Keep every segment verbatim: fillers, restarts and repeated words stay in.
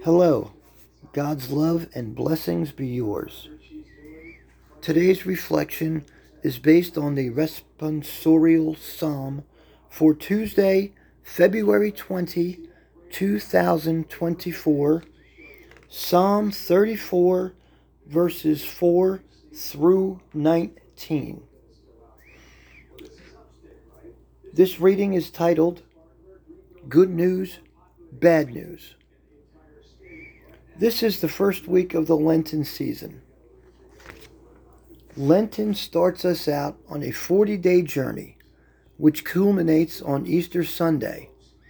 Hello, God's love and blessings be yours. Today's reflection is based on the responsorial psalm for Tuesday, February twentieth, two thousand twenty-four, Psalm thirty-four, verses four through nineteen. This reading is titled, Good News, Bad News. This is the first week of the Lenten season. Lenten starts us out on a forty-day journey, which culminates on Easter Sunday.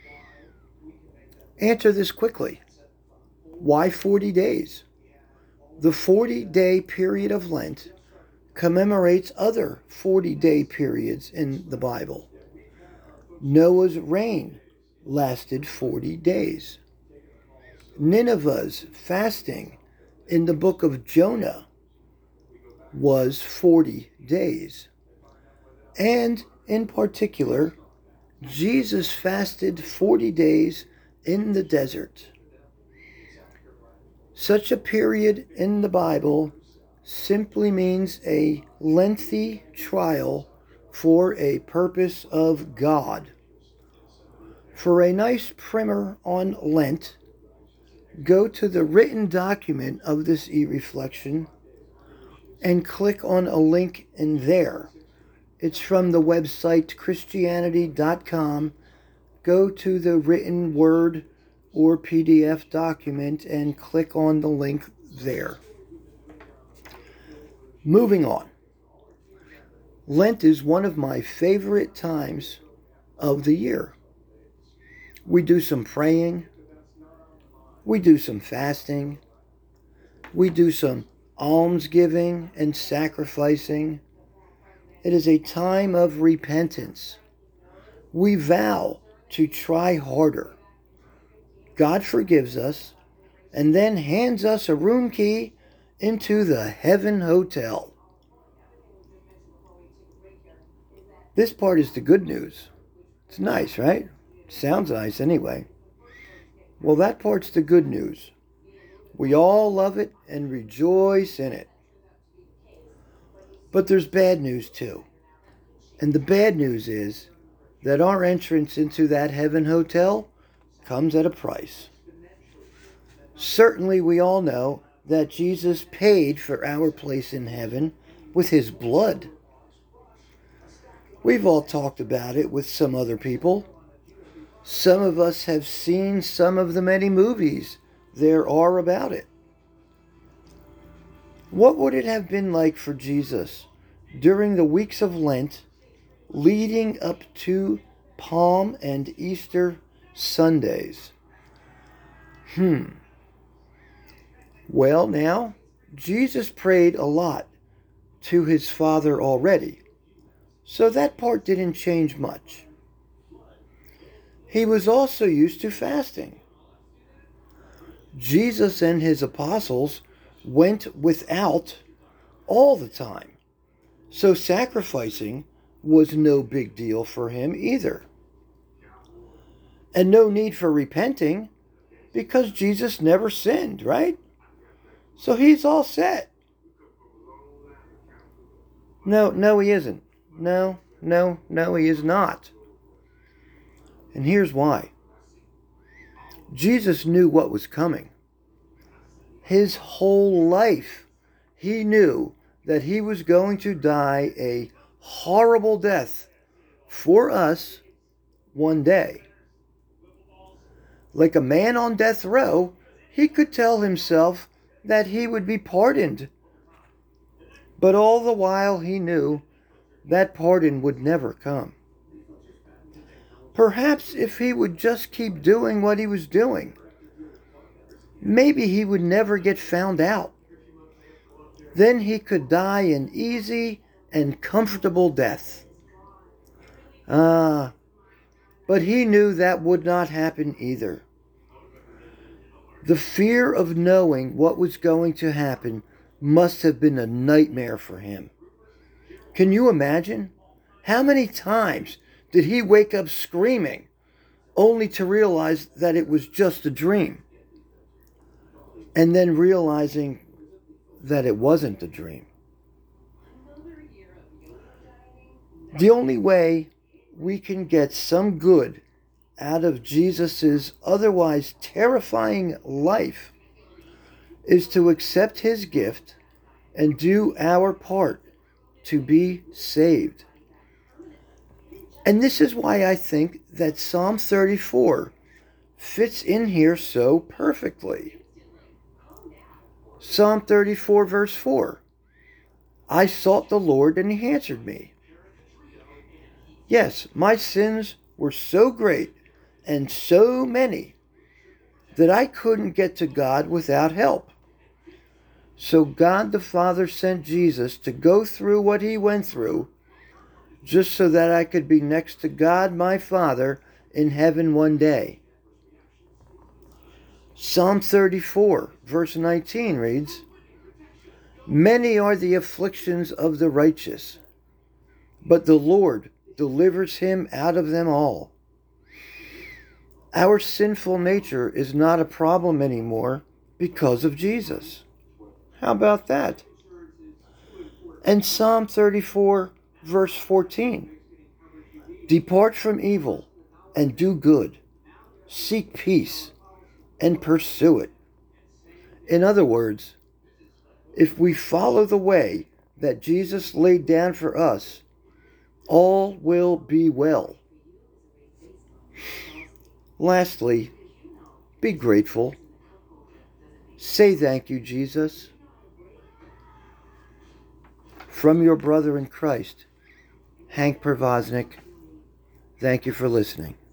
Answer this quickly. Why forty days? The forty-day period of Lent commemorates other forty-day periods in the Bible. Noah's reign lasted forty days. Nineveh's fasting in the book of Jonah was forty days. And in particular, Jesus fasted forty days in the desert. Such a period in the Bible simply means a lengthy trial for a purpose of God. For a nice primer on Lent, go to the written document of this e-reflection and click on a link in there. It's from the website Christianity dot com. Go to the written Word or P D F document and click on the link there. Moving on. Lent is one of my favorite times of the year. We do some praying. We do some fasting. We do some almsgiving and sacrificing. It is a time of repentance. We vow to try harder. God forgives us and then hands us a room key into the Heaven Hotel. This part is the good news. It's nice, right? Sounds nice anyway. Well, that part's the good news. We all love it and rejoice in it. But there's bad news too. And the bad news is that our entrance into that Heaven Hotel comes at a price. Certainly we all know that Jesus paid for our place in heaven with his blood. We've all talked about it with some other people. Some of us have seen some of the many movies there are about it. What would it have been like for Jesus during the weeks of Lent leading up to Palm and Easter Sundays? Hmm. Well, now, Jesus prayed a lot to his Father already, so that part didn't change much. He was also used to fasting. Jesus and his apostles went without all the time, so sacrificing was no big deal for him either. And no need for repenting because Jesus never sinned, right? So he's all set. No, no, he isn't. No, no, no, he is not. And here's why. Jesus knew what was coming. His whole life, he knew that he was going to die a horrible death for us one day. Like a man on death row, he could tell himself that he would be pardoned. But all the while he knew that pardon would never come. Perhaps if he would just keep doing what he was doing, maybe he would never get found out. Then he could die an easy and comfortable death. Ah, but he knew that would not happen either. The fear of knowing what was going to happen must have been a nightmare for him. Can you imagine? How many times did he wake up screaming, only to realize that it was just a dream? and then realizing that it wasn't a dream. The only way we can get some good out of Jesus' otherwise terrifying life is to accept his gift and do our part to be saved. And this is why I think that Psalm thirty-four fits in here so perfectly. Psalm thirty-four verse four. I sought the Lord and he answered me. Yes, my sins were so great and so many that I couldn't get to God without help. So God the Father sent Jesus to go through what he went through just so that I could be next to God my Father in heaven one day. Psalm thirty-four verse nineteen reads, Many are the afflictions of the righteous, but the Lord delivers him out of them all. Our sinful nature is not a problem anymore because of Jesus. How about that? And Psalm thirty-four, verse fourteen. Depart from evil and do good. Seek peace and pursue it. In other words, if we follow the way that Jesus laid down for us, all will be well. Lastly, be grateful. Say thank you, Jesus. From your brother in Christ, Hank Pervoznik. Thank you for listening.